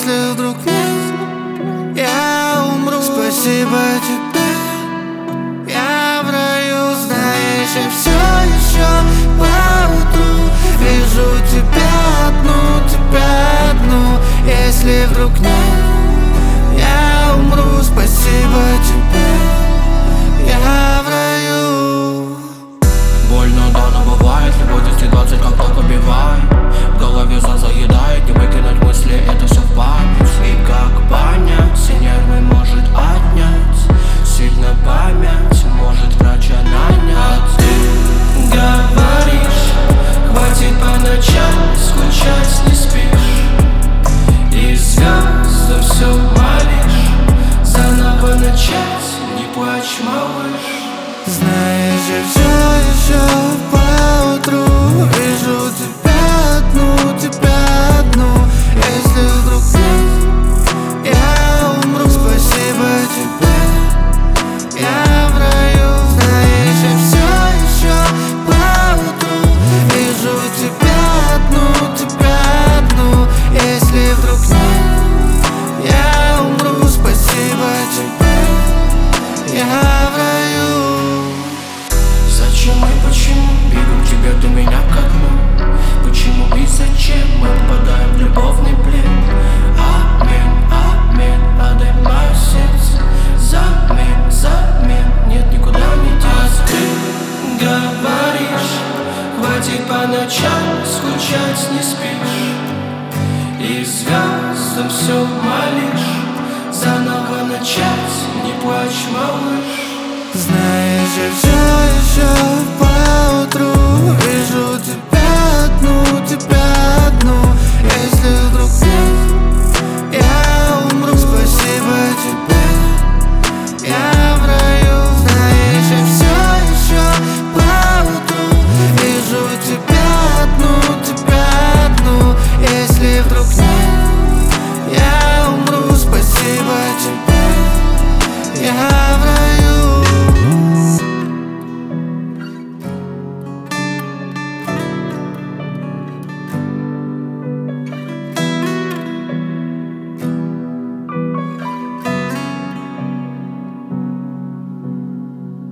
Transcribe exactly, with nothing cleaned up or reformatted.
Если вдруг нет, я умру. Спасибо тебе, я в раю. Знаешь, я все еще поутру вижу тебя одну, тебя одну. Если вдруг нет, я умру. Спасибо тебе, я в раю. Больно, да, но бывает. Любовь двести двадцать как так убивает. В голове заедает, не выкинуть мысли, это все в память. И как понять, все нервы может отнять. Сильно память может врача нанять. Ты говоришь, хватит по ночам скучать, не спишь. И звездам все молишь, заново начать, не плачь, малыш. Знаешь, я все еще поутру вижу тебя одну, тебя одну. Если вдруг нет, я умру. Спасибо тебе, я в раю. Знаешь, я все еще поутру вижу тебя одну, тебя одну. Если вдруг нет, я умру. Спасибо тебе, я в раю. Зачем и почему бегу к тебе, ты меня к окну? Почему и зачем мы попадаем в любовный плен? Аминь, аминь, отдай мое сердце. Замен, замен, нет, никуда не деться. Ты говоришь, хватит по ночам скучать, не спишь. И звездам все молишь, заново начать, не плачь, малыш. Знаешь, я все еще